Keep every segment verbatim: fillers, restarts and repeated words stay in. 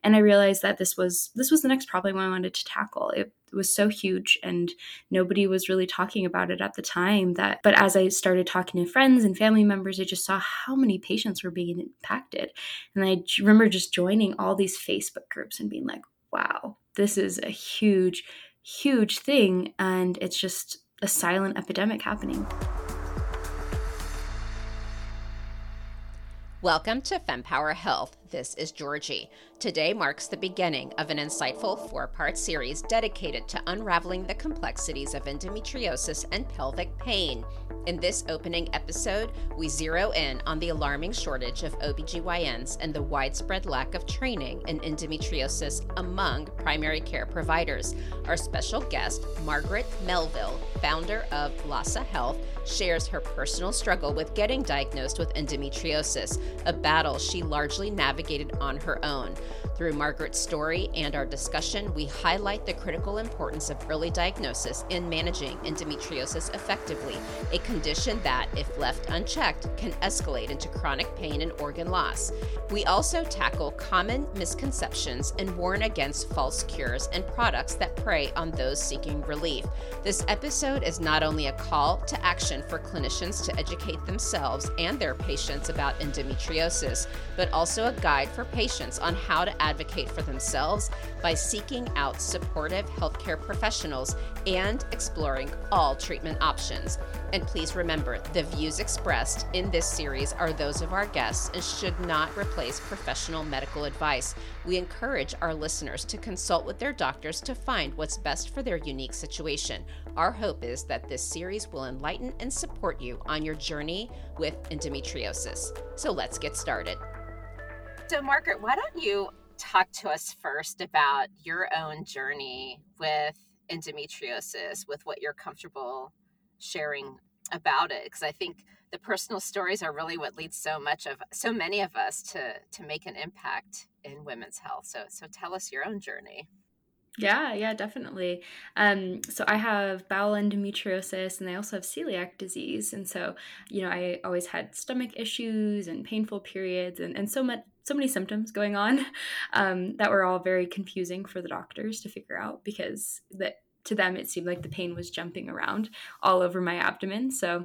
And I realized that this was this was the next problem I wanted to tackle. It was so huge and nobody was really talking about it at the time. That, but as I started talking to friends and family members, I just saw how many patients were being impacted. And I remember just joining all these Facebook groups and being like, wow, this is a huge, huge thing. And it's just a silent epidemic happening. Welcome to FemPower Health. This is Georgie. Today marks the beginning of an insightful four-part series dedicated to unraveling the complexities of endometriosis and pelvic pain. In this opening episode, we zero in on the alarming shortage of O B G Y Ns and the widespread lack of training in endometriosis among primary care providers. Our special guest, Margaret Melville, founder of Lassa Health, shares her personal struggle with getting diagnosed with endometriosis, a battle she largely navigated on her own. Through Margaret's story and our discussion, we highlight the critical importance of early diagnosis in managing endometriosis effectively, a condition that, if left unchecked, can escalate into chronic pain and organ loss. We also tackle common misconceptions and warn against false cures and products that prey on those seeking relief. This episode is not only a call to action for clinicians to educate themselves and their patients about endometriosis, but also a guide for patients on how to advocate for themselves by seeking out supportive healthcare professionals and exploring all treatment options. And please remember, the views expressed in this series are those of our guests and should not replace professional medical advice. We encourage our listeners to consult with their doctors to find what's best for their unique situation. Our hope is that this series will enlighten and support you on your journey with endometriosis. So let's get started. So Margaret, why don't you talk to us first about your own journey with endometriosis, with what you're comfortable sharing about it, because I think the personal stories are really what leads so much of so many of us to to make an impact in women's health. So so tell us your own journey. Yeah, yeah, definitely. Um, so I have bowel endometriosis and I also have celiac disease. And so, you know, I always had stomach issues and painful periods and, and so much, so many symptoms going on um, that were all very confusing for the doctors to figure out, because that to them, it seemed like the pain was jumping around all over my abdomen. So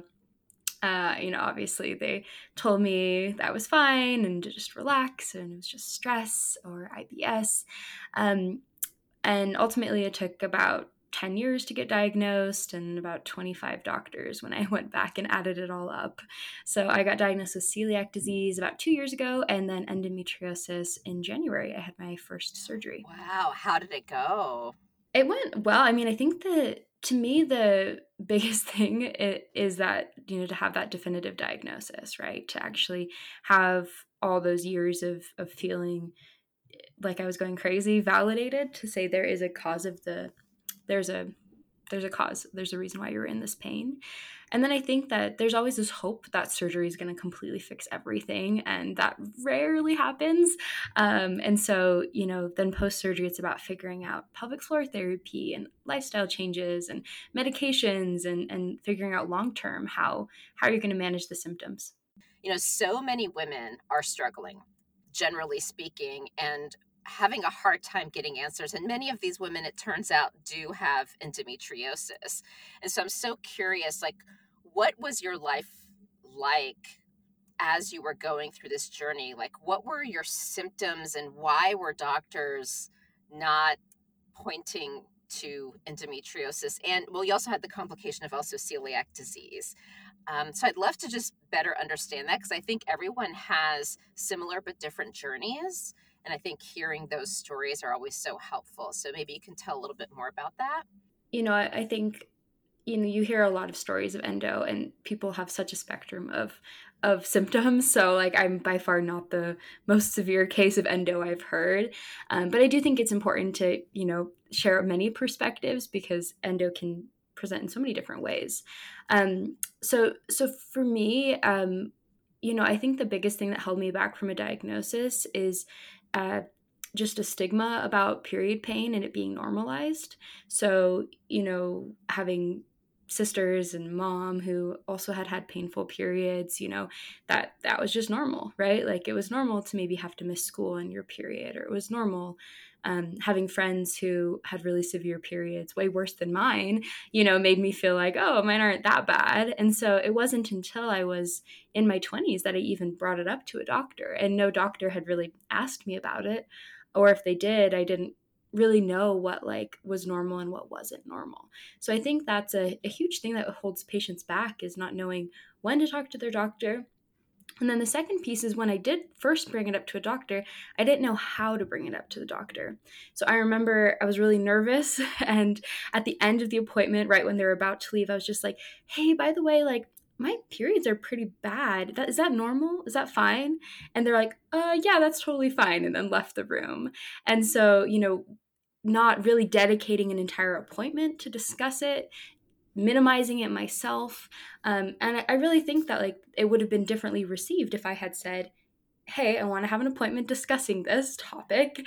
Uh, you know, obviously they told me that was fine and to just relax and it was just stress or I B S. Um, and ultimately it took about ten years to get diagnosed and about twenty-five doctors when I went back and added it all up. So I got diagnosed with celiac disease about two years ago and then endometriosis in January. I had my first surgery. Wow. How did it go? It went well. I mean, I think that to me, the biggest thing is that, you know, to have that definitive diagnosis, right? To actually have all those years of, of feeling like I was going crazy validated, to say there is a cause of the, there's a, there's a cause, there's a reason why you're in this pain. And then I think that there's always this hope that surgery is going to completely fix everything. And that rarely happens. Um, and so, you know, then post-surgery, it's about figuring out pelvic floor therapy and lifestyle changes and medications and, and figuring out long-term how, how you're going to manage the symptoms. You know, so many women are struggling, generally speaking, and having a hard time getting answers. And many of these women, it turns out, do have endometriosis. And so I'm so curious, like, what was your life like as you were going through this journey? Like, what were your symptoms and why were doctors not pointing to endometriosis? And, well, you also had the complication of also celiac disease. Um, so I'd love to just better understand that, because I think everyone has similar but different journeys. And I think hearing those stories are always so helpful. So maybe you can tell a little bit more about that. You know, I, I think, you know, you hear a lot of stories of endo and people have such a spectrum of of symptoms. So like I'm by far not the most severe case of endo I've heard. Um, but I do think it's important to, you know, share many perspectives, because endo can present in so many different ways. Um, so, so for me, um, you know, I think the biggest thing that held me back from a diagnosis is uh, just a stigma about period pain and it being normalized. So, you know, having sisters and mom who also had had painful periods, you know, that that was just normal, right? Like it was normal to maybe have to miss school on your period, or it was normal um, having friends who had really severe periods, way worse than mine, you know, made me feel like, oh, mine aren't that bad. And so it wasn't until I was in my twenties that I even brought it up to a doctor, and no doctor had really asked me about it. Or if they did, I didn't really know what like was normal and what wasn't normal. So I think that's a, a huge thing that holds patients back, is not knowing when to talk to their doctor. And then the second piece is, when I did first bring it up to a doctor, I didn't know how to bring it up to the doctor. So I remember I was really nervous. And at the end of the appointment, right when they were about to leave, I was just like, hey, by the way, like, my periods are pretty bad. That, is that normal? Is that fine? And they're like, uh, yeah, that's totally fine. And then left the room. And so, you know, not really dedicating an entire appointment to discuss it, minimizing it myself. Um, and I, I really think that like it would have been differently received if I had said, hey, I want to have an appointment discussing this topic.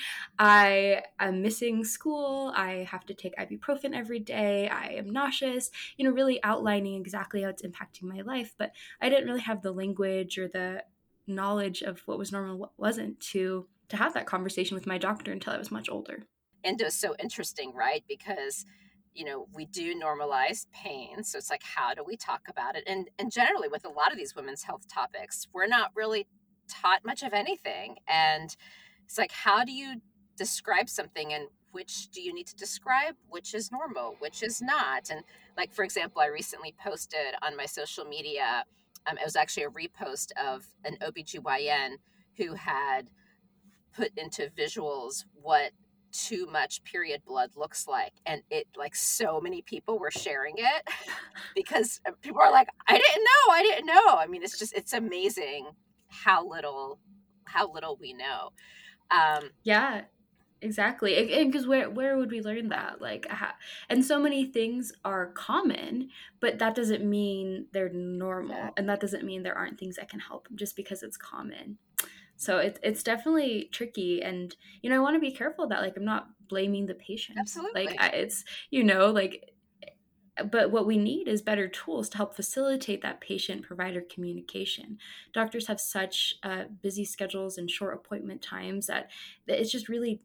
I am missing school. I have to take ibuprofen every day. I am nauseous, you know, really outlining exactly how it's impacting my life. But I didn't really have the language or the knowledge of what was normal and what wasn't to to have that conversation with my doctor until I was much older. Endo is so interesting, right? Because, you know, we do normalize pain. So it's like, how do we talk about it? And and generally with a lot of these women's health topics, we're not really taught much of anything. And it's like, how do you describe something, and which do you need to describe? Which is normal, which is not? And like, for example, I recently posted on my social media, um, it was actually a repost of an O B G Y N who had put into visuals what too much period blood looks like, and it like so many people were sharing it because people are like, I didn't know I didn't know. I mean, it's just, it's amazing how little how little we know. um Yeah, exactly. Because where where would we learn that? Like, ha- and so many things are common, but that doesn't mean they're normal, and exactly. that doesn't mean there aren't things that can help just because it's common. So it's it's definitely tricky, and you know I want to be careful that like I'm not blaming the patient. Like Absolutely. I, it's you know like but what we need is better tools to help facilitate that patient provider communication. Doctors have such uh, busy schedules and short appointment times that, that it's just really,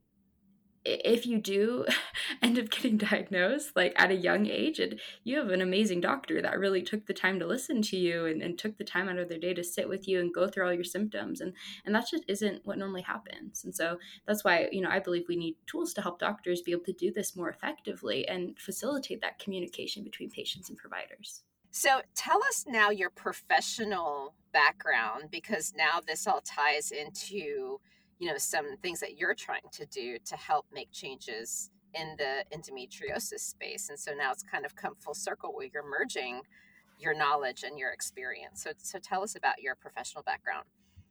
if you do end up getting diagnosed like at a young age, and you have an amazing doctor that really took the time to listen to you, and, and took the time out of their day to sit with you and go through all your symptoms, and and that just isn't what normally happens. And so that's why, you know I believe we need tools to help doctors be able to do this more effectively and facilitate that communication between patients and providers. So tell us now your professional background, because now this all ties into, you know, some things that you're trying to do to help make changes in the endometriosis space. And so now it's kind of come full circle where you're merging your knowledge and your experience. So so tell us about your professional background.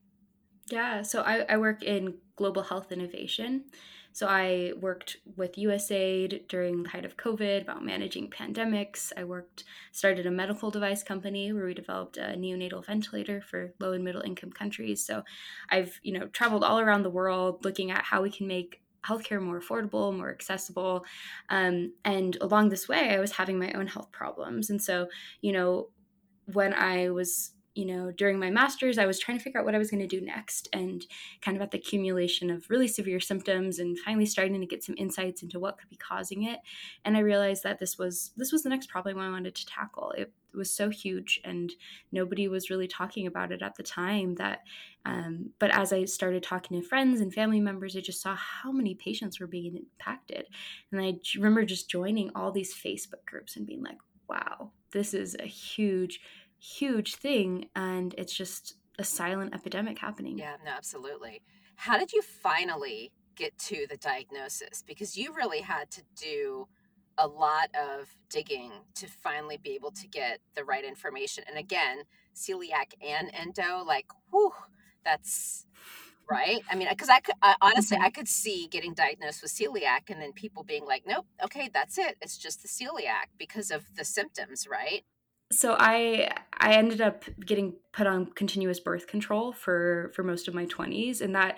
Yeah, so I, I work in global health innovation. So I worked with U S A I D during the height of COVID about managing pandemics. I worked, started a medical device company where we developed a neonatal ventilator for low and middle income countries. So I've, you know, traveled all around the world looking at how we can make healthcare more affordable, more accessible. Um, and along this way, I was having my own health problems. And so, you know, when I was, you know, during my master's, I was trying to figure out what I was going to do next, and kind of at the accumulation of really severe symptoms, and finally starting to get some insights into what could be causing it. And I realized that this was this was the next problem I wanted to tackle. It was so huge, and nobody was really talking about it at the time. That, um, but as I started talking to friends and family members, I just saw how many patients were being impacted. And I remember just joining all these Facebook groups and being like, wow, this is a huge, huge thing. And it's just a silent epidemic happening. Yeah, no, absolutely. How did you finally get to the diagnosis? Because you really had to do a lot of digging to finally be able to get the right information. And again, celiac and endo, like, whew, that's right. I mean, because I could, I, honestly, Mhm. I could see getting diagnosed with celiac and then people being like, nope, okay, that's it. It's just the celiac because of the symptoms, right? So I I ended up getting put on continuous birth control for for most of my twenties, and that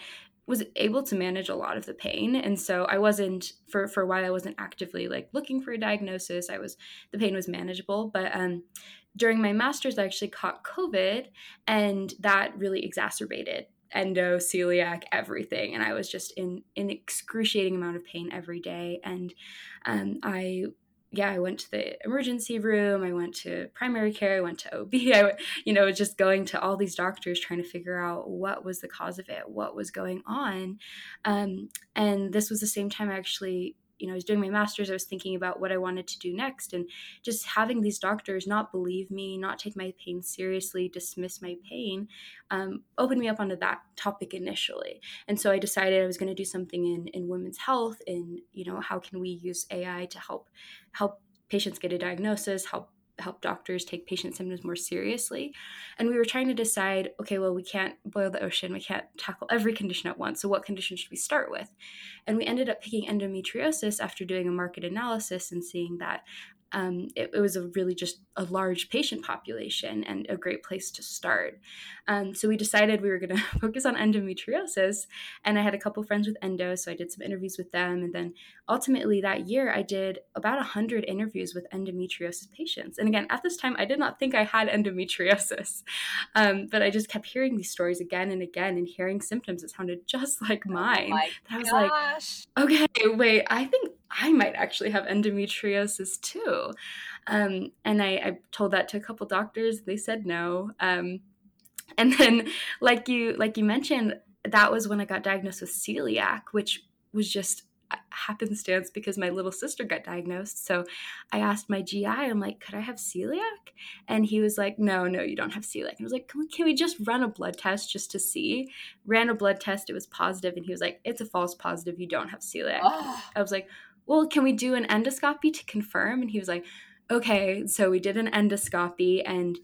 was able to manage a lot of the pain. And so I wasn't, for, for a while, I wasn't actively like looking for a diagnosis. I was, the pain was manageable. But um, during my master's, I actually caught COVID, and that really exacerbated endo, celiac, everything. And I was just in an excruciating amount of pain every day. And um, I yeah, I went to the emergency room. I went to primary care. I went to O B. I, went, you know, just going to all these doctors trying to figure out what was the cause of it, what was going on. Um, and this was the same time I actually, you know, I was doing my master's. I was thinking about what I wanted to do next, and just having these doctors not believe me, not take my pain seriously, dismiss my pain, um, opened me up onto that topic initially. And so I decided I was going to do something in in women's health. In, you know, how can we use A I to help help patients get a diagnosis, help help doctors take patient symptoms more seriously. And we were trying to decide, okay, well, we can't boil the ocean. We can't tackle every condition at once. So what condition should we start with? And we ended up picking endometriosis after doing a market analysis and seeing that um, it, it was a really just a large patient population and a great place to start. Um, so we decided we were going to focus on endometriosis. And I had a couple friends with endo, so I did some interviews with them. And then ultimately that year, I did about one hundred interviews with endometriosis patients. And again, at this time, I did not think I had endometriosis, um, but I just kept hearing these stories again and again and hearing symptoms that sounded just like mine. Oh my that I was gosh. like, okay, wait, I think I might actually have endometriosis too. Um, and I, I told that to a couple doctors. They said no. Um, and then, like you like you mentioned, that was when I got diagnosed with celiac, which was just happenstance because my little sister got diagnosed. So I asked my G I, I'm like, could I have celiac? And he was like, no, no, you don't have celiac. And I was like, can we, can we just run a blood test just to see? Ran a blood test. It was positive. And he was like, it's a false positive. You don't have celiac. Oh. I was like, well, can we do an endoscopy to confirm? And he was like, okay. So we did an endoscopy, and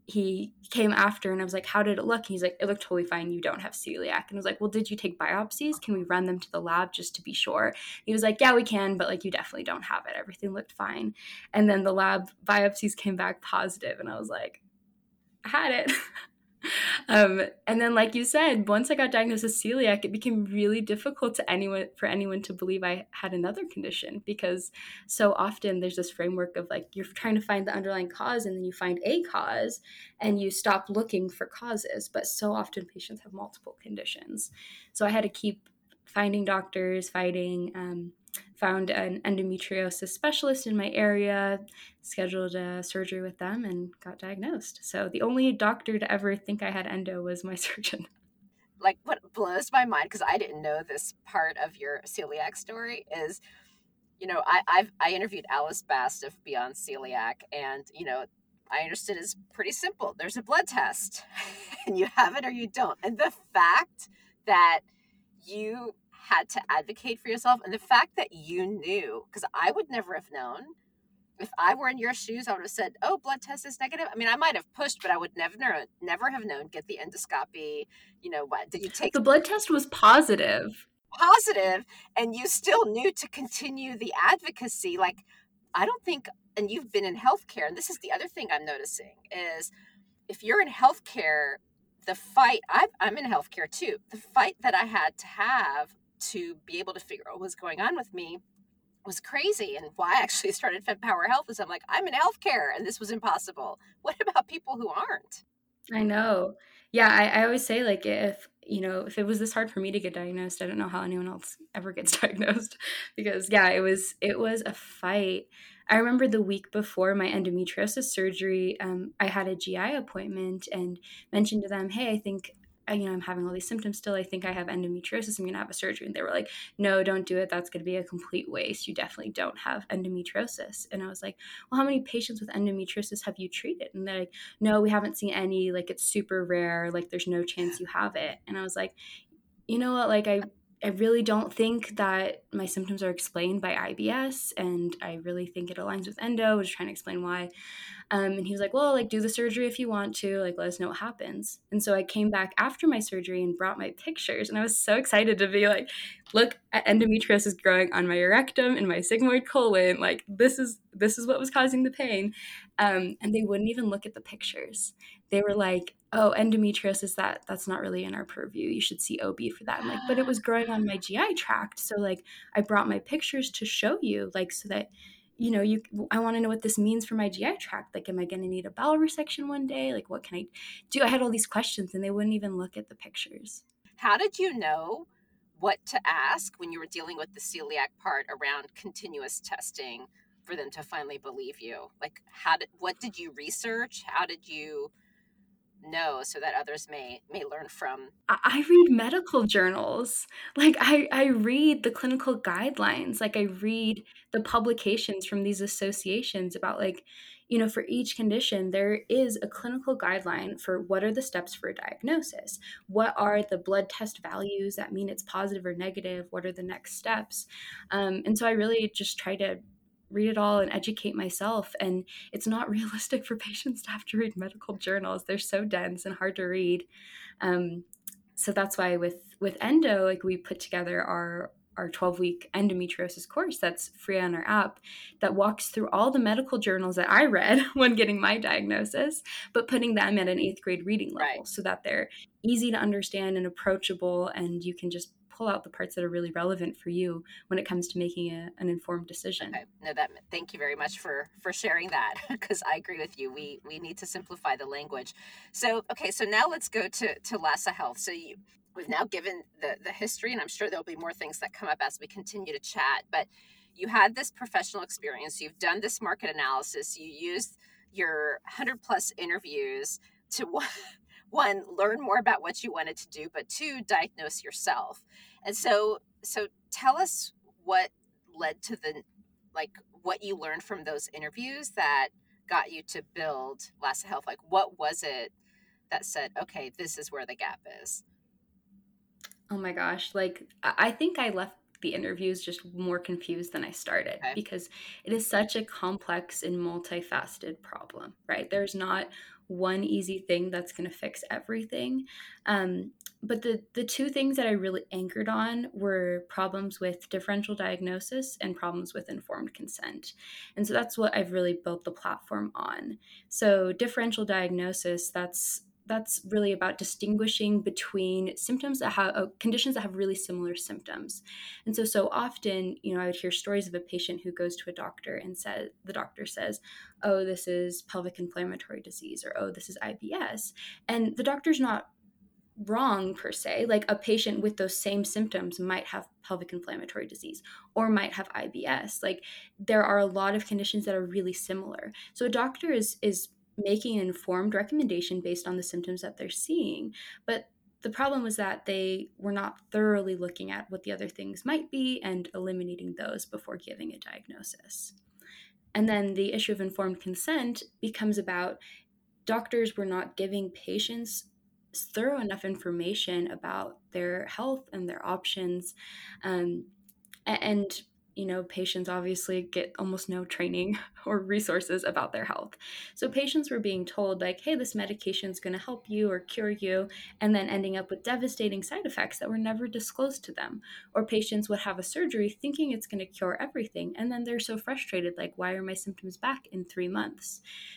he came after, and I was like, how did it look? And he's like, it looked totally fine. You don't have celiac. And I was like, well, did you take biopsies? Can we run them to the lab just to be sure? He was like, yeah, we can, but like, you definitely don't have it. Everything looked fine. And then the lab biopsies came back positive, and I was like, I had it. Um, and then, like you said, once I got diagnosed with celiac, it became really difficult to anyone for anyone to believe I had another condition, because so often there's this framework of like, you're trying to find the underlying cause, and then you find a cause and you stop looking for causes. But so often patients have multiple conditions. So I had to keep finding doctors, fighting, um, found an endometriosis specialist in my area, scheduled a surgery with them, and got diagnosed. So the only doctor to ever think I had endo was my surgeon. Like, what blows my mind, because I didn't know this part of your celiac story, is, you know, I, I've I interviewed Alice Bast of Beyond Celiac, and, you know, I understood it's pretty simple. There's a blood test, and you have it or you don't. And the fact that you had to advocate for yourself, and the fact that you knew, because I would never have known. If I were in your shoes, I would have said, oh, blood test is negative. I mean, I might have pushed, but I would never never have known. Get the endoscopy. You know, what did you take? The blood test was positive. Positive, and you still knew to continue the advocacy. Like, I don't think, and you've been in healthcare, and this is the other thing I'm noticing, is if you're in healthcare, the fight, I've, I'm in healthcare too, the fight that I had to have to be able to figure out what was going on with me was crazy. And why I actually started FemPower Health is I'm like, I'm in healthcare and this was impossible. What about people who aren't? I know. Yeah, I, I always say, like, if, you know, if it was this hard for me to get diagnosed, I don't know how anyone else ever gets diagnosed, because yeah, it was, it was a fight. I remember the week before my endometriosis surgery, um, I had a G I appointment and mentioned to them, hey, I think, you know, I'm having all these symptoms still. I think I have endometriosis. I'm going to have a surgery. And they were like, no, don't do it. That's going to be a complete waste. You definitely don't have endometriosis. And I was like, well, how many patients with endometriosis have you treated? And they're like, no, we haven't seen any. Like, it's super rare. Like, there's no chance you have it. And I was like, you know what? Like, I, I really don't think that my symptoms are explained by I B S. And I really think it aligns with endo. I was trying to explain why. Um, and he was like, well, like, do the surgery if you want to, like, let us know what happens. And so I came back after my surgery and brought my pictures. And I was so excited to be like, look at endometriosis growing on my rectum and my sigmoid colon. Like, this is, this is what was causing the pain. Um, and they wouldn't even look at the pictures. they were like, oh, endometriosis, that that's not really in our purview. You should see O B for that. I'm like, but it was growing on my G I tract. So like I brought my pictures to show you, like, so that, you know, you, I want to know what this means for my G I tract. Like, am I going to need a bowel resection one day? Like, what can I do? I had all these questions and they wouldn't even look at the pictures. How did you know what to ask when you were dealing with the celiac part around continuous testing for them to finally believe you? Like, how did, what did you research? How did you know so that others may may learn from? I read medical journals. Like I, I read the clinical guidelines. Like I read the publications from these associations about, like, you know, for each condition, there is a clinical guideline for what are the steps for a diagnosis. What are the blood test values that mean it's positive or negative? What are the next steps? Um, and so I really just try to read it all and educate myself. And it's not realistic for patients to have to read medical journals. They're so dense and hard to read. Um, so that's why with with endo, like, we put together our our twelve week endometriosis course that's free on our app, that walks through all the medical journals that I read when getting my diagnosis, but putting them at an eighth grade reading level, Right. so that they're easy to understand and approachable, and you can just pull out the parts that are really relevant for you when it comes to making a, an informed decision. Okay. No, that, thank you very much for for sharing that, because I agree with you. We we need to simplify the language. So, okay, so now let's go to to Lassa Health. So you we've now given the the history, and I'm sure there'll be more things that come up as we continue to chat, but you had this professional experience, you've done this market analysis, you used your one hundred plus interviews to one, one learn more about what you wanted to do, but two, diagnose yourself. And so so tell us what led to the, like, what you learned from those interviews that got you to build Lassa Health. Like, what was it that said, okay, this is where the gap is? Oh my gosh. Like, I I think I left the interviews just more confused than I started, Okay. because it is such a complex and multifaceted problem, right? There's not one easy thing that's going to fix everything. Um, but the, the two things that I really anchored on were problems with differential diagnosis and problems with informed consent. And so that's what I've really built the platform on. So, differential diagnosis, that's that's really about distinguishing between symptoms that have uh, conditions that have really similar symptoms. And so, so often, you know, I would hear stories of a patient who goes to a doctor and says, the doctor says, oh, this is pelvic inflammatory disease, or oh, this is I B S. And the doctor's not wrong per se. Like, a patient with those same symptoms might have pelvic inflammatory disease or might have I B S. Like, there are a lot of conditions that are really similar. So a doctor is is making an informed recommendation based on the symptoms that they're seeing. But the problem was that they were not thoroughly looking at what the other things might be and eliminating those before giving a diagnosis. And then the issue of informed consent becomes about doctors were not giving patients thorough enough information about their health and their options. Um, and you know, patients obviously get almost no training or resources about their health. So patients were being told, like, hey, this medication is going to help you or cure you, and then ending up with devastating side effects that were never disclosed to them. Or patients would have a surgery thinking it's going to cure everything, and then they're so frustrated, like, why are my symptoms back in three months?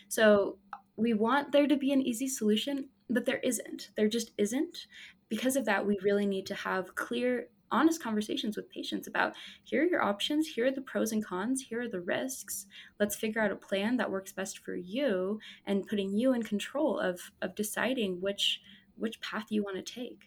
So we want there to be an easy solution, but there isn't. There just isn't. Because of that, we really need to have clear, honest conversations with patients about, here are your options, here are the pros and cons, here are the risks. Let's figure out a plan that works best for you, and putting you in control of of deciding which which path you want to take.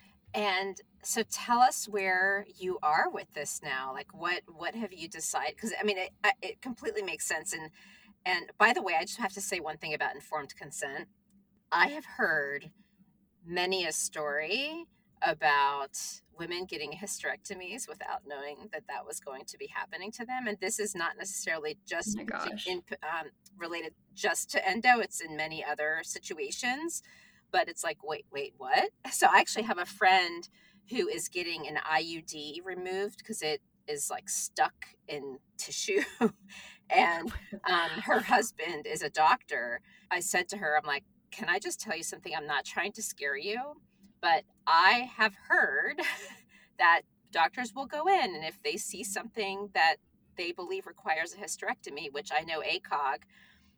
And so tell us where you are with this now. Like, what what have you decided? Because I mean, it, it completely makes sense. And and by the way, I just have to say one thing about informed consent. I have heard many a story about women getting hysterectomies without knowing that that was going to be happening to them. And this is not necessarily Oh just my gosh. in, um, related just to endo. It's in many other situations. But it's like, wait, wait, what? So I actually have a friend who is getting an I U D removed because it is like stuck in tissue. And um, her husband is a doctor. I said to her, I'm like, can I just tell you something? I'm not trying to scare you, but I have heard that doctors will go in, and if they see something that they believe requires a hysterectomy, which I know A C O G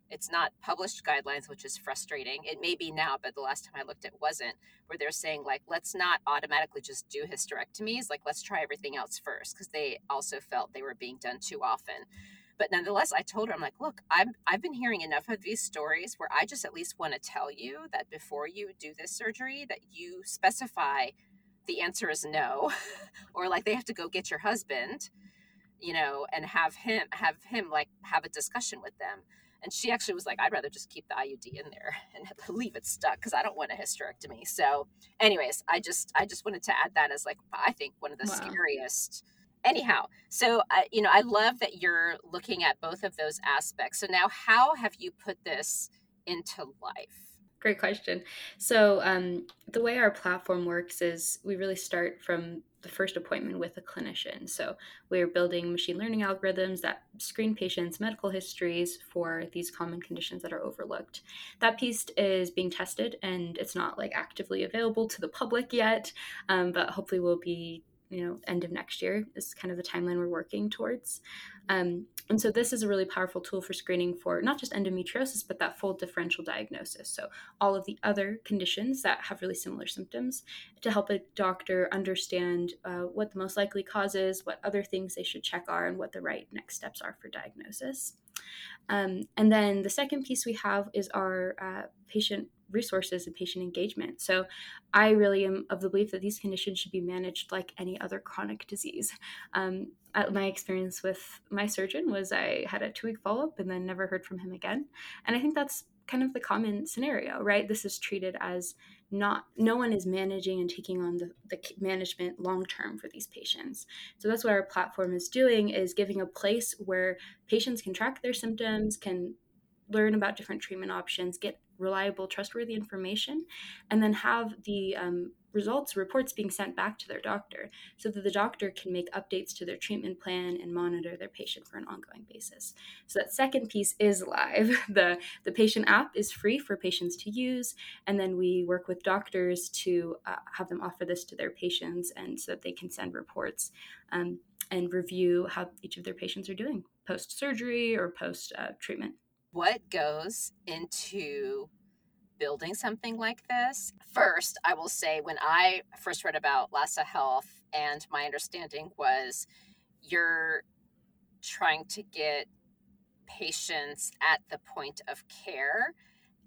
It's not published guidelines, which is frustrating. It may be now, but the last time I looked, it wasn't, where they're saying, like, let's not automatically just do hysterectomies. Like, let's try everything else first, because they also felt they were being done too often. But nonetheless, I told her, I'm like, look, I'm, I've been hearing enough of these stories where I just at least want to tell you that before you do this surgery, that you specify the answer is no, or like they have to go get your husband, you know, and have him, have him like have a discussion with them. And she actually was like, I'd rather just keep the I U D in there and leave it stuck because I don't want a hysterectomy. So anyways, I just, I just wanted to add that as like, I think one of the Wow. scariest. Anyhow, so, uh, you know, I love that you're looking at both of those aspects. So now how have you put this into life? Great question. So um, the way our platform works is we really start from the first appointment with a clinician. So we're building machine learning algorithms that screen patients' medical histories for these common conditions that are overlooked. That piece is being tested, and it's not like actively available to the public yet, um, but hopefully will be, you know, end of next year is kind of the timeline we're working towards. Um, and so this is a really powerful tool for screening for not just endometriosis, but that full differential diagnosis. So all of the other conditions that have really similar symptoms to help a doctor understand uh, what the most likely cause is, what other things they should check are, and what the right next steps are for diagnosis. Um, and then the second piece we have is our uh, patient resources and patient engagement. So I really am of the belief that these conditions should be managed like any other chronic disease. Um, my experience with my surgeon was I had a two-week follow-up and then never heard from him again. And I think that's kind of the common scenario, right? This is treated as not, no one is managing and taking on the, the management long-term for these patients. So that's what our platform is doing, is giving a place where patients can track their symptoms, can learn about different treatment options, get reliable, trustworthy information, and then have the um, results, reports being sent back to their doctor so that the doctor can make updates to their treatment plan and monitor their patient for an ongoing basis. So that second piece is live. The, the patient app is free for patients to use, and then we work with doctors to uh, have them offer this to their patients and so that they can send reports um, and review how each of their patients are doing post-surgery or post-treatment. What goes into building something like this? First, I will say when I first read about Lassa Health, and my understanding was you're trying to get patients at the point of care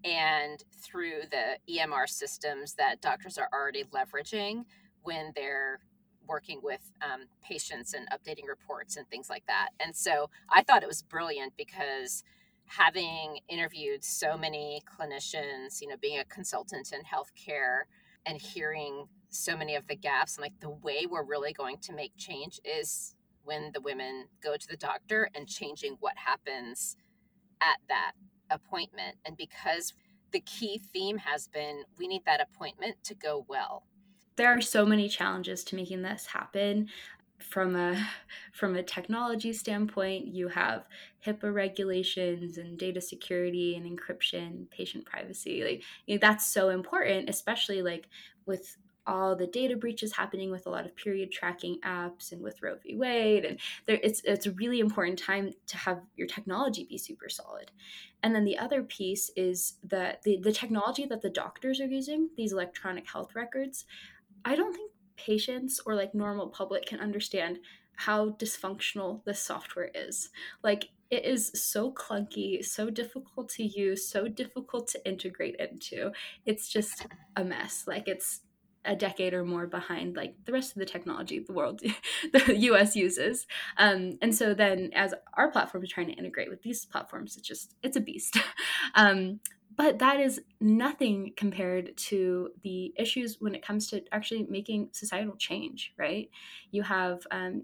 and through the E M R systems that doctors are already leveraging when they're working with um, patients and updating reports and things like that. And so I thought it was brilliant because having interviewed so many clinicians, you know, being a consultant in healthcare and hearing so many of the gaps, and like the way we're really going to make change is when the women go to the doctor and changing what happens at that appointment. And because the key theme has been we need that appointment to go well. There are so many challenges to making this happen. From a from a technology standpoint, you have HIPAA regulations and data security and encryption, patient privacy. Like, you know, that's so important, especially like with all the data breaches happening with a lot of period tracking apps and with Roe v. Wade. And there, it's it's a really important time to have your technology be super solid. And then the other piece is that the, the technology that the doctors are using, these electronic health records, I don't think patients or like normal public can understand how dysfunctional this software is. Like, it is so clunky, so difficult to use, so difficult to integrate into. It's just a mess. Like, it's a decade or more behind like the rest of the technology the world, the U S uses. Um, and so then as our platform is trying to integrate with these platforms, it's just, it's a beast. um, but that is nothing compared to the issues when it comes to actually making societal change, right? You have um,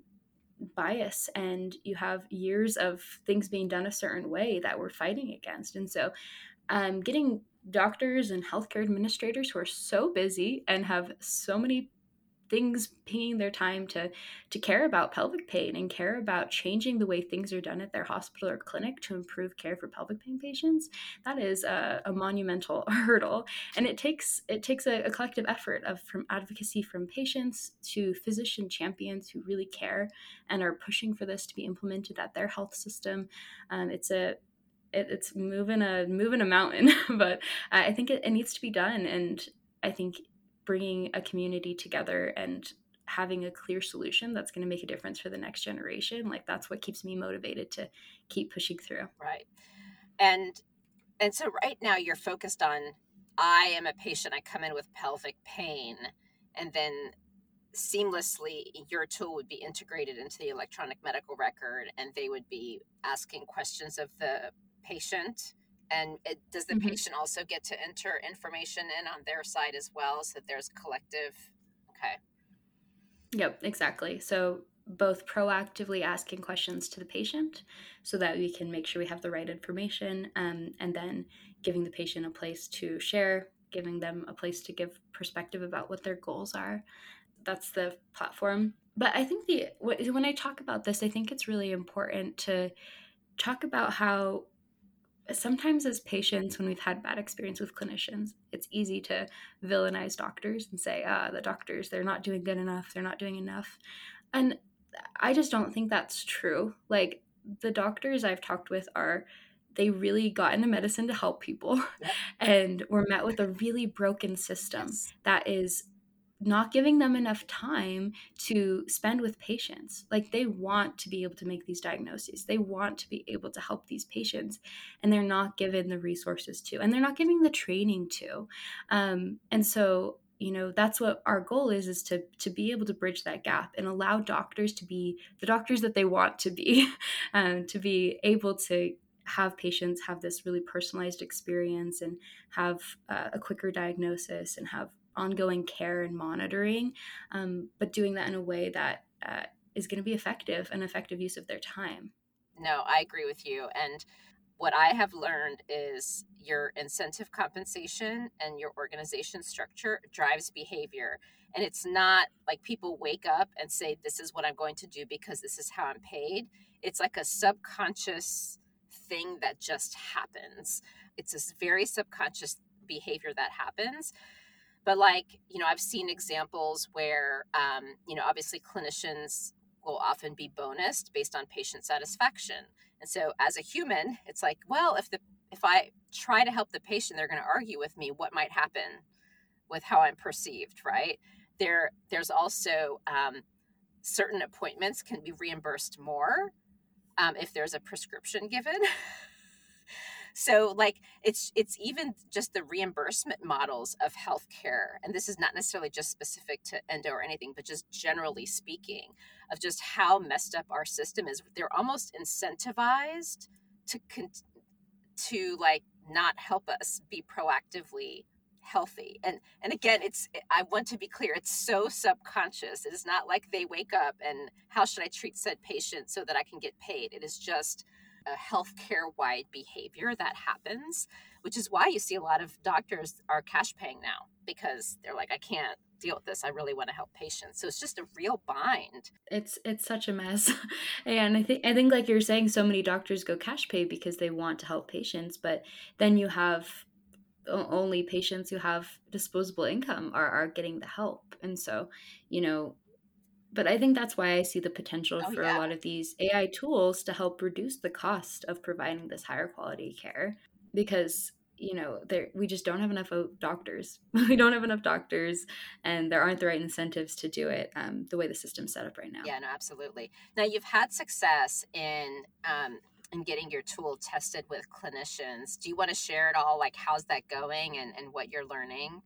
bias and you have years of things being done a certain way that we're fighting against. And so um, getting doctors and healthcare administrators who are so busy and have so many things pinging their time to to care about pelvic pain and care about changing the way things are done at their hospital or clinic to improve care for pelvic pain patients, that is a, a monumental hurdle. And it takes it takes a, a collective effort of from advocacy from patients to physician champions who really care and are pushing for this to be implemented at their health system. Um, it's a it, it's moving a moving a mountain, but I think it, it needs to be done. And I think bringing a community together and having a clear solution that's going to make a difference for the next generation, like that's what keeps me motivated to keep pushing through. Right. And and so right now you're focused on, I am a patient, I come in with pelvic pain, and then seamlessly your tool would be integrated into the electronic medical record, and they would be asking questions of the patient. And it, does the mm-hmm. patient also get to enter information in on their side as well, so that there's collective? Okay. Yep, exactly. So both proactively asking questions to the patient so that we can make sure we have the right information, um, and then giving the patient a place to share, giving them a place to give perspective about what their goals are. That's the platform. But I think the when I talk about this, I think it's really important to talk about how sometimes as patients, when we've had bad experience with clinicians, it's easy to villainize doctors and say, ah, the doctors, they're not doing good enough, they're not doing enough. And I just don't think that's true. Like, the doctors I've talked with are, they really got into medicine to help people, yep. and were met with a really broken system yes. that is not giving them enough time to spend with patients. Like, they want to be able to make these diagnoses. They want to be able to help these patients, and they're not given the resources to, and they're not giving the training to. Um, and so, you know, that's what our goal is, is to, to be able to bridge that gap and allow doctors to be the doctors that they want to be, um, to be able to have patients have this really personalized experience and have uh, a quicker diagnosis and have ongoing care and monitoring, um, but doing that in a way that uh, is going to be effective and effective use of their time. No, I agree with you. And what I have learned is your incentive compensation and your organization structure drives behavior. And it's not like people wake up and say, this is what I'm going to do because this is how I'm paid. It's like a subconscious thing that just happens. It's this very subconscious behavior that happens. But like, you know, I've seen examples where, um, you know, obviously clinicians will often be bonused based on patient satisfaction. And so as a human, it's like, well, if the if I try to help the patient, they're going to argue with me what might happen with how I'm perceived, right? There, there's also um, certain appointments can be reimbursed more um, if there's a prescription given. So like it's it's even just the reimbursement models of healthcare, and this is not necessarily just specific to endo or anything, but just generally speaking of just how messed up our system is. They're almost incentivized to to like not help us be proactively healthy. And and again, it's I want to be clear, it's so subconscious. It is not like they wake up and how should I treat said patient so that I can get paid. It is just a healthcare-wide behavior that happens, which is why you see a lot of doctors are cash paying now, because they're like, I can't deal with this. I really want to help patients. So it's just a real bind. It's it's such a mess. And I think I think like you're saying, so many doctors go cash pay because they want to help patients, but then you have only patients who have disposable income are, are getting the help. And so, you know, but I think that's why I see the potential oh, for yeah. a lot of these A I tools to help reduce the cost of providing this higher quality care, because, you know, there we just don't have enough doctors. We don't have enough doctors, and there aren't the right incentives to do it um, the way the system's set up right now. Yeah, no, absolutely. Now, you've had success in um, in getting your tool tested with clinicians. Do you want to share it all? Like, how's that going and, and what you're learning?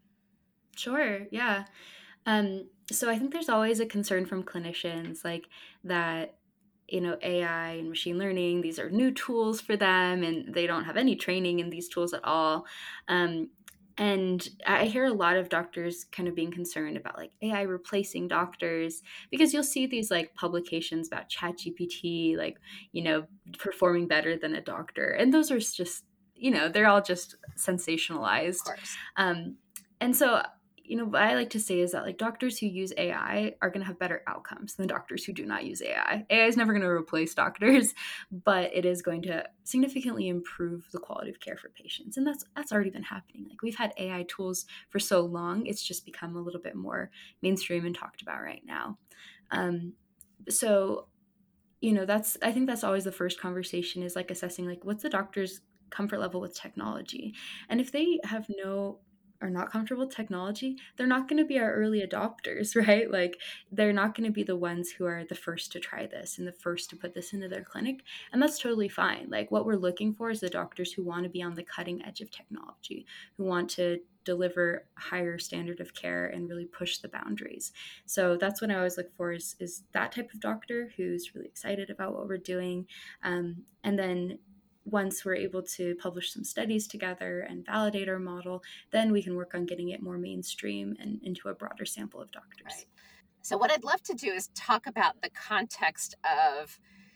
Sure, yeah. Um, so I think there's always a concern from clinicians, like that, you know, A I and machine learning, these are new tools for them, and they don't have any training in these tools at all. Um, and I hear a lot of doctors kind of being concerned about like A I replacing doctors, because you'll see these like publications about ChatGPT, like, you know, performing better than a doctor. And those are just, you know, they're all just sensationalized. Of course. Um, and so You know, what I like to say is that like doctors who use A I are going to have better outcomes than doctors who do not use A I. A I is never going to replace doctors, but it is going to significantly improve the quality of care for patients. And that's that's already been happening. Like, we've had A I tools for so long, it's just become a little bit more mainstream and talked about right now. Um, so you know, that's, I think that's always the first conversation, is like assessing like what's the doctor's comfort level with technology. And if they have no, are not comfortable with technology, they're not going to be our early adopters, right? Like they're not going to be the ones who are the first to try this and the first to put this into their clinic. And that's totally fine. Like what we're looking for is the doctors who want to be on the cutting edge of technology, who want to deliver a higher standard of care and really push the boundaries. So that's what I always look for, is, is that type of doctor who's really excited about what we're doing. Um, and then once we're able to publish some studies together and validate our model, then we can work on getting it more mainstream and into a broader sample of doctors. Right. So what I'd love to do is talk about the context of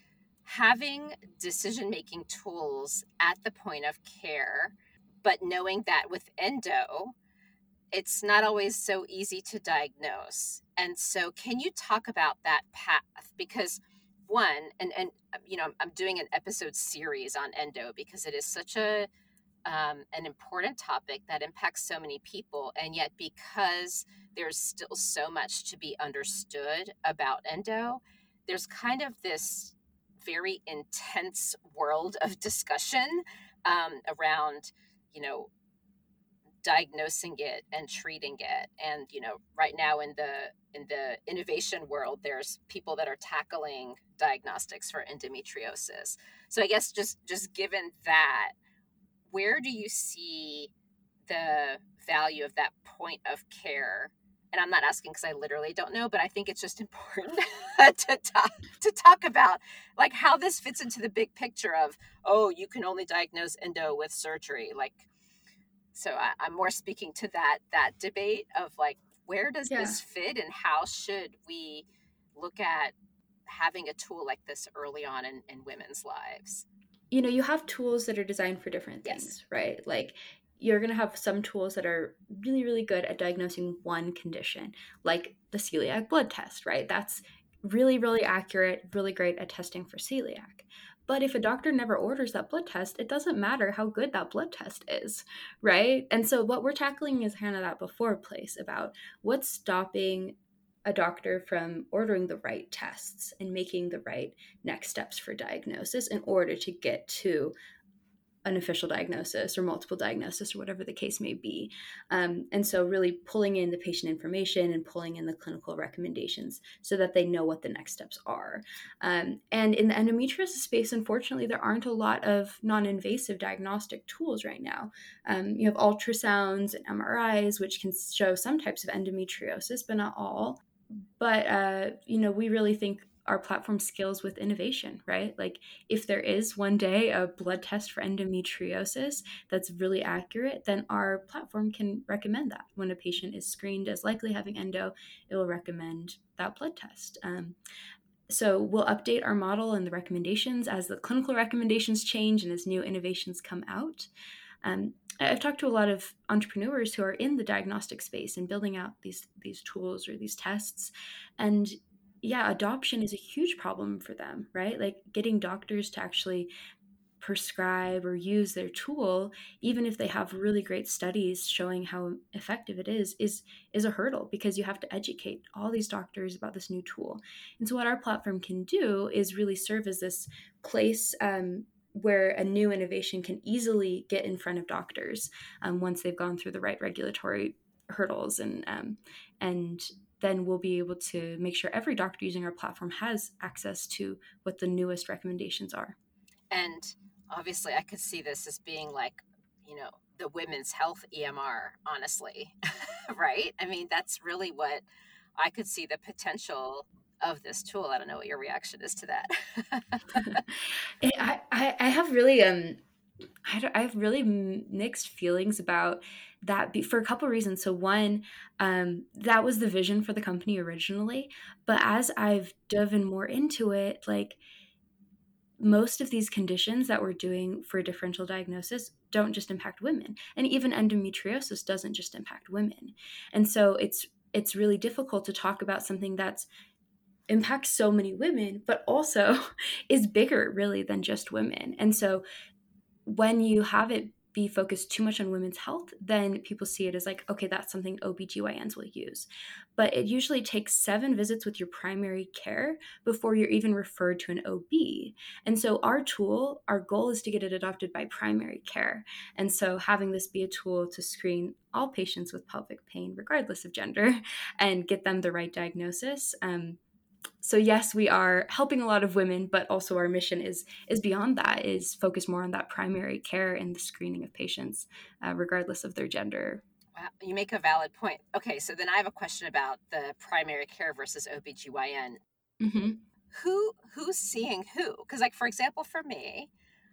having decision-making tools at the point of care, but knowing that with endo, it's not always so easy to diagnose. And so can you talk about that path? Because one, and, and you know, I'm doing an episode series on endo because it is such a um, an important topic that impacts so many people. And yet, because there's still so much to be understood about endo, there's kind of this very intense world of discussion um, around, you know, diagnosing it and treating it. And, you know, right now in the in the innovation world, there's people that are tackling diagnostics for endometriosis. So I guess just just given that, where do you see the value of that point of care? And I'm not asking because I literally don't know, but I think it's just important to talk to talk about like how this fits into the big picture of, oh, you can only diagnose endo with surgery. Like, so I, I'm more speaking to that that debate of like, where does Yeah. this fit and how should we look at having a tool like this early on in, in women's lives? You know, you have tools that are designed for different things, Yes. right? Like you're going to have some tools that are really, really good at diagnosing one condition, like the celiac blood test, right? That's really, really accurate, really great at testing for celiac. But if a doctor never orders that blood test, it doesn't matter how good that blood test is, right? And so what we're tackling is kind of that before place about what's stopping a doctor from ordering the right tests and making the right next steps for diagnosis in order to get to an official diagnosis or multiple diagnosis or whatever the case may be. Um, and so really pulling in the patient information and pulling in the clinical recommendations so that they know what the next steps are. Um, and in the endometriosis space, unfortunately, there aren't a lot of non-invasive diagnostic tools right now. Um, you have ultrasounds and M R Is, which can show some types of endometriosis, but not all. But, uh, you know, we really think our platform scales with innovation, right? Like if there is one day a blood test for endometriosis that's really accurate, then our platform can recommend that. When a patient is screened as likely having endo, it will recommend that blood test. Um, so we'll update our model and the recommendations as the clinical recommendations change and as new innovations come out. Um, I've talked to a lot of entrepreneurs who are in the diagnostic space and building out these these tools or these tests. And yeah, adoption is a huge problem for them, right? Like getting doctors to actually prescribe or use their tool, even if they have really great studies showing how effective it is, is is a hurdle because you have to educate all these doctors about this new tool. And so what our platform can do is really serve as this place um, where a new innovation can easily get in front of doctors um, once they've gone through the right regulatory hurdles, and um, and then we'll be able to make sure every doctor using our platform has access to what the newest recommendations are. And obviously, I could see this as being like, you know, the women's health E M R, honestly, right? I mean, that's really what I could see the potential of this tool. I don't know what your reaction is to that. I, I, I have really um I, don't, I have really mixed feelings about that be, for a couple of reasons. So one, um, that was the vision for the company originally, but as I've dove in more into it, like most of these conditions that we're doing for differential diagnosis don't just impact women, and even endometriosis doesn't just impact women. And so it's it's really difficult to talk about something that's impacts so many women, but also is bigger really than just women. And so when you have it be focused too much on women's health, then people see it as like, okay, that's something O B G Y Ns will use. But it usually takes seven visits with your primary care before you're even referred to an O B. And so our tool, our goal is to get it adopted by primary care. And so having this be a tool to screen all patients with pelvic pain, regardless of gender, and get them the right diagnosis. Um, so yes, we are helping a lot of women, but also our mission is is beyond that, is focus more on that primary care and the screening of patients, uh, regardless of their gender. Wow, you make a valid point. Okay, so then I have a question about the primary care versus O B G Y N. Mm-hmm. Who who's seeing who? Because, like, for example, for me,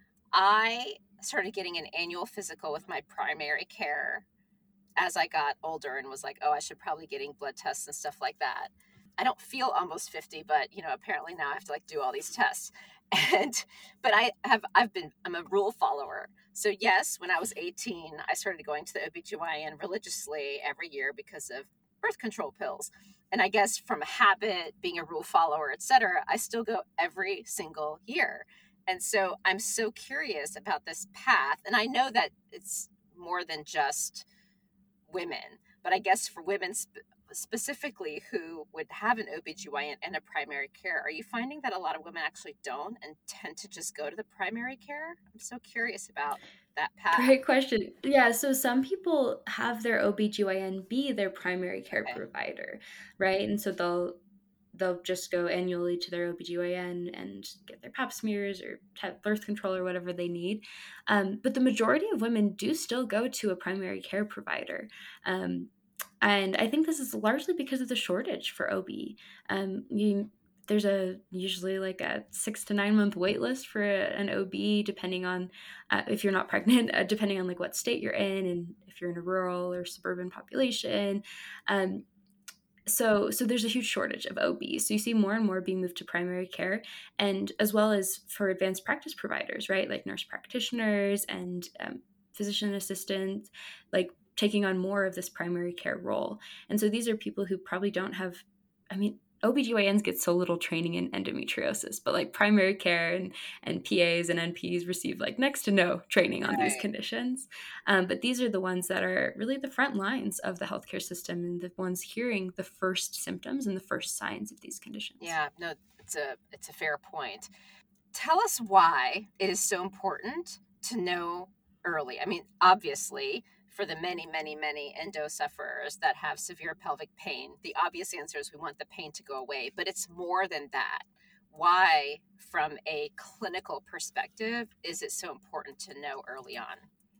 I started getting an annual physical with my primary care as I got older and was like, oh, I should probably getting blood tests and stuff like that. I don't feel almost fifty, but, you know, apparently now I have to like do all these tests. And, but I have, I've been, I'm a rule follower. So yes, when I was eighteen, I started going to the O B G Y N religiously every year because of birth control pills. And I guess from a habit, being a rule follower, et cetera, I still go every single year. And so I'm so curious about this path. And I know that it's more than just women, but I guess for women sp- specifically who would have an O B G Y N and a primary care, are you finding that a lot of women actually don't and tend to just go to the primary care? I'm so curious about that path. Great question. Yeah, so some people have their O B G Y N be their primary care Okay. provider, right? And so they'll they'll just go annually to their O B G Y N and get their pap smears or have birth control or whatever they need. Um, but the majority of women do still go to a primary care provider. Um, and I think this is largely because of the shortage for O B. Um, you, there's a usually like a six to nine month wait list for a, an O B, depending on uh, if you're not pregnant, uh, depending on like what state you're in and if you're in a rural or suburban population. Um, so so there's a huge shortage of O Bs. So you see more and more being moved to primary care, and as well as for advanced practice providers, right? Like nurse practitioners and um, physician assistants, like taking on more of this primary care role. And so these are people who probably don't have, I mean, O B G Y Ns get so little training in endometriosis, but like primary care and, and P As and N Ps receive like next to no training on Right. these conditions. Um, but these are the ones that are really the front lines of the healthcare system and the ones hearing the first symptoms and the first signs of these conditions. Yeah, no, it's a it's a fair point. Tell us why it is so important to know early. I mean, obviously, for the many, many, many endo sufferers that have severe pelvic pain, the obvious answer is we want the pain to go away, but it's more than that. Why, from a clinical perspective, is it so important to know early on?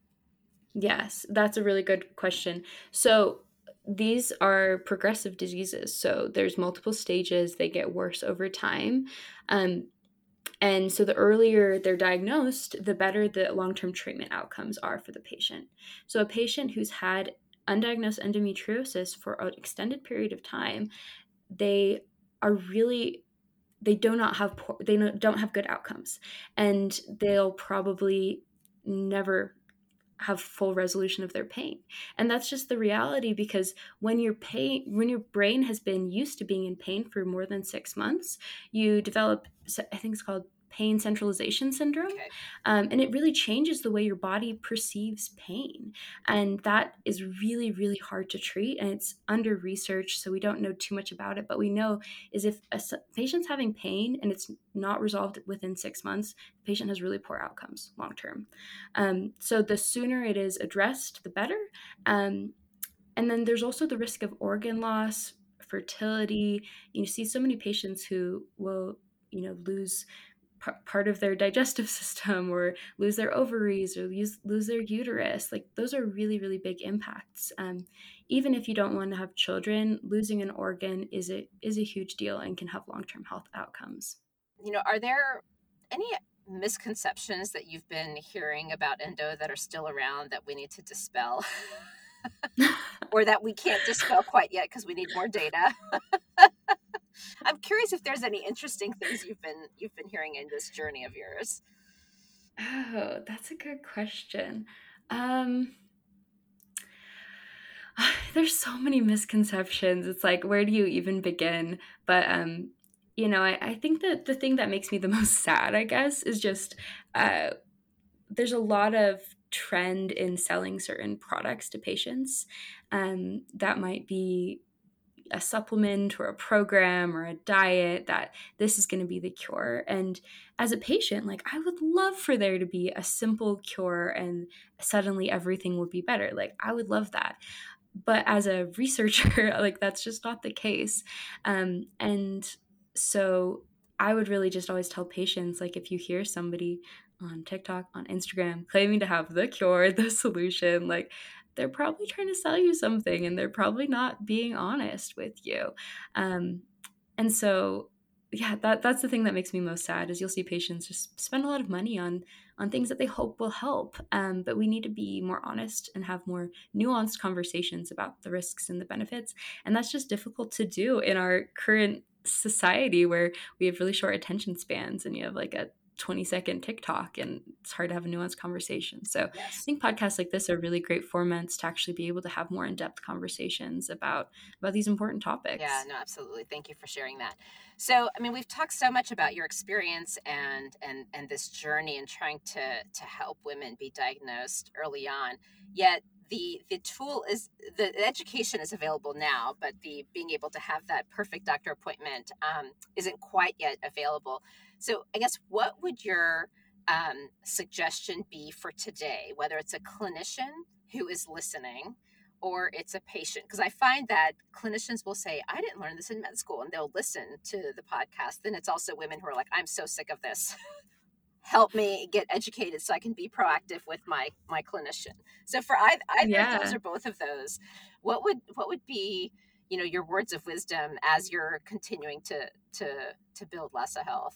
Yes, that's a really good question. So these are progressive diseases. So there's multiple stages. They get worse over time. Um, And so the earlier they're diagnosed, the better the long-term treatment outcomes are for the patient. So a patient who's had undiagnosed endometriosis for an extended period of time, they are really, they do not have, they don't have good outcomes. And they'll probably never have full resolution of their pain. And that's just the reality, because when your pain, when your brain has been used to being in pain for more than six months, you develop, I think it's called pain centralization syndrome. Okay. Um, and it really changes the way your body perceives pain. And that is really, really hard to treat. And it's under research, so we don't know too much about it. But we know is if a patient's having pain and it's not resolved within six months, the patient has really poor outcomes long term. Um, so the sooner it is addressed, the better. Um, and then there's also the risk of organ loss, fertility. You see so many patients who will, you know, lose part of their digestive system or lose their ovaries or lose, lose their uterus. Like those are really, really big impacts. Um, even if you don't want to have children, losing an organ is a, is a huge deal and can have long-term health outcomes. You know, are there any misconceptions that you've been hearing about endo that are still around that we need to dispel? Or that we can't dispel quite yet because we need more data? I'm curious if there's any interesting things you've been you've been hearing in this journey of yours. Oh, that's a good question. Um, there's so many misconceptions. It's like, where do you even begin? But um, you know, I, I think that the thing that makes me the most sad, I guess, is just uh, there's a lot of trend in selling certain products to patients. Um, that might be a supplement or a program or a diet, that this is going to be the cure. And as a patient, like, I would love for there to be a simple cure and suddenly everything would be better. Like, I would love that. But as a researcher, like, that's just not the case. Um, and so I would really just always tell patients, like, if you hear somebody on TikTok, on Instagram, claiming to have the cure, the solution, like, they're probably trying to sell you something and they're probably not being honest with you. Um, and so, yeah, that that's the thing that makes me most sad, is you'll see patients just spend a lot of money on on things that they hope will help. Um, but we need to be more honest and have more nuanced conversations about the risks and the benefits. And that's just difficult to do in our current society, where we have really short attention spans and you have like a twenty second TikTok and it's hard to have a nuanced conversation. So Yes. I think podcasts like this are really great formats to actually be able to have more in-depth conversations about about these important topics. Yeah, no, absolutely. Thank you for sharing that. So, I mean, we've talked so much about your experience and and and this journey in trying to to help women be diagnosed early on. Yet the the tool is the education is available now, but the being able to have that perfect doctor appointment um, isn't quite yet available. So, I guess what would your um, suggestion be for today, whether it's a clinician who is listening or it's a patient? Because I find that clinicians will say, I didn't learn this in med school, and they'll listen to the podcast. Then it's also women who are like, I'm so sick of this. Help me get educated so I can be proactive with my my clinician. So for either, either Yeah. of those or both of those, what would what would be, you know, your words of wisdom as you're continuing to to to build Lassa Health?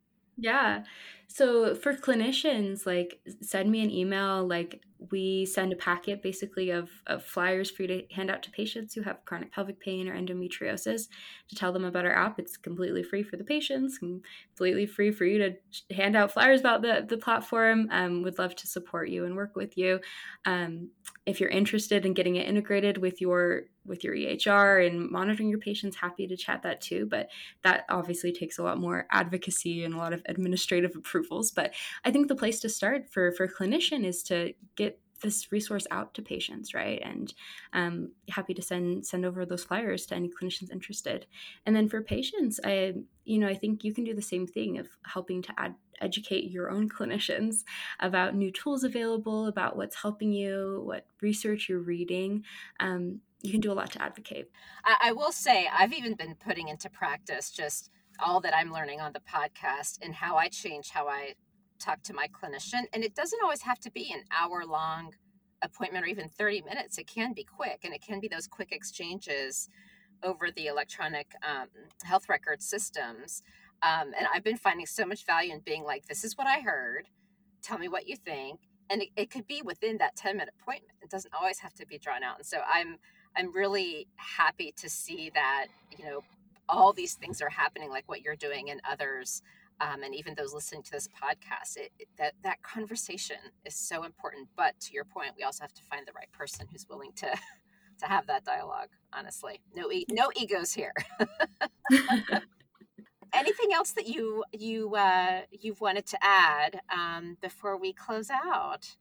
Yeah. So for clinicians, like, send me an email. Like, we send a packet basically of, of flyers for you to hand out to patients who have chronic pelvic pain or endometriosis, to tell them about our app. It's completely free for the patients, completely free for you to hand out flyers about the, the platform. Um, would love to support you and work with you. Um, if you're interested in getting it integrated with your with your E H R and monitoring your patients, happy to chat that too. But that obviously takes a lot more advocacy and a lot of administrative approvals. But I think the place to start for for clinician is to get this resource out to patients, right? And um, happy to send send over those flyers to any clinicians interested. And then for patients, I you know I think you can do the same thing of helping to add, educate your own clinicians about new tools available, about what's helping you, what research you're reading. Um, you can do a lot to advocate. I, I will say I've even been putting into practice just all that I'm learning on the podcast and how I change how I talk to my clinician. And it doesn't always have to be an hour long appointment or even thirty minutes. It can be quick, and it can be those quick exchanges over the electronic um, health record systems. Um, and I've been finding so much value in being like, this is what I heard. Tell me what you think. And it, it could be within that ten minute appointment. It doesn't always have to be drawn out. And so I'm, I'm really happy to see that, you know, all these things are happening, like what you're doing and others. Um, and even those listening to this podcast, it, it, that, that conversation is so important. But to your point, we also have to find the right person who's willing to, to have that dialogue, honestly. No, e- no egos here. Anything else that you you uh, you've wanted to add um, before we close out?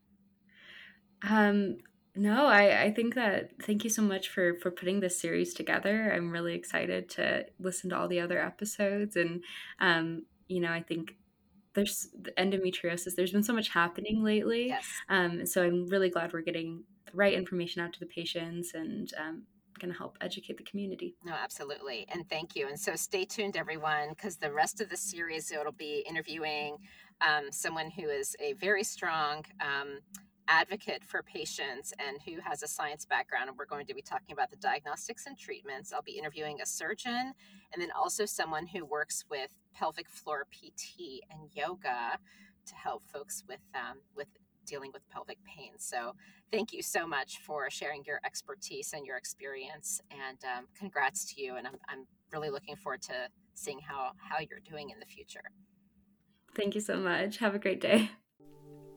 Um, no, I, I think that thank you so much for for putting this series together. I'm really excited to listen to all the other episodes, and um, you know, I think there's the endometriosis. There's been so much happening lately, Yes. um, so I'm really glad we're getting the right information out to the patients and um, going to help educate the community. No, absolutely. And thank you. And so stay tuned, everyone, because the rest of the series, it'll be interviewing um, someone who is a very strong um, advocate for patients and who has a science background. And we're going to be talking about the diagnostics and treatments. I'll be interviewing a surgeon and then also someone who works with pelvic floor P T and yoga to help folks with um, with dealing with pelvic pain. So thank you so much for sharing your expertise and your experience, and um, congrats to you. And I'm, I'm really looking forward to seeing how, how you're doing in the future. Thank you so much. Have a great day.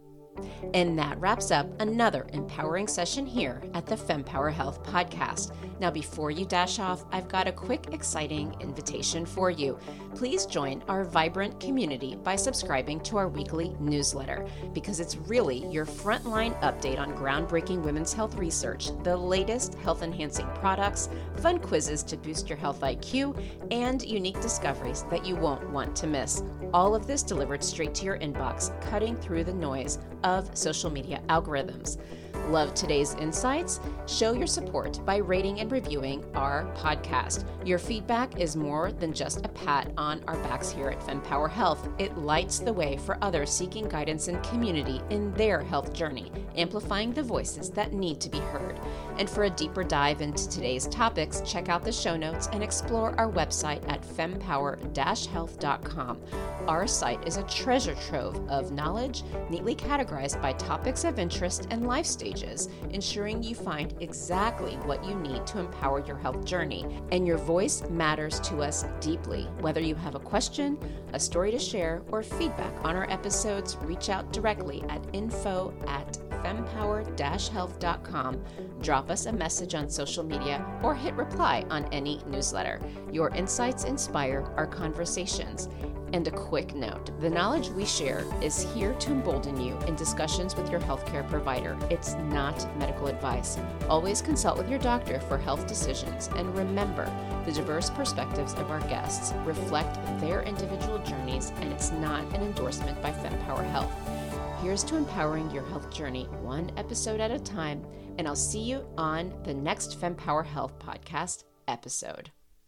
And that wraps up another empowering session here at the FemPower Health Podcast. Now, before you dash off, I've got a quick, exciting invitation for you. Please join our vibrant community by subscribing to our weekly newsletter, because it's really your frontline update on groundbreaking women's health research, the latest health-enhancing products, fun quizzes to boost your health I Q, and unique discoveries that you won't want to miss. All of this delivered straight to your inbox, cutting through the noise of social media algorithms. Love today's insights? Show your support by rating and reviewing our podcast. Your feedback is more than just a pat on our backs here at FemPower Health. It lights the way for others seeking guidance and community in their health journey, amplifying the voices that need to be heard. And for a deeper dive into today's topics, check out the show notes and explore our website at fempower dash health dot com. Our site is a treasure trove of knowledge, neatly categorized by topics of interest and life stages, ensuring you find exactly what you need to empower your health journey. And your voice matters to us deeply. Whether you have a question, a story to share, or feedback on our episodes, reach out directly at info at fempower dash health dot com. Drop us a message on social media or hit reply on any newsletter. Your insights inspire our conversations. And a quick note, the knowledge we share is here to embolden you in discussions with your healthcare provider. It's not medical advice. Always consult with your doctor for health decisions. And remember, the diverse perspectives of our guests reflect their individual journeys, and it's not an endorsement by FemPower Health. Here's to empowering your health journey one episode at a time, and I'll see you on the next FemPower Health Podcast episode.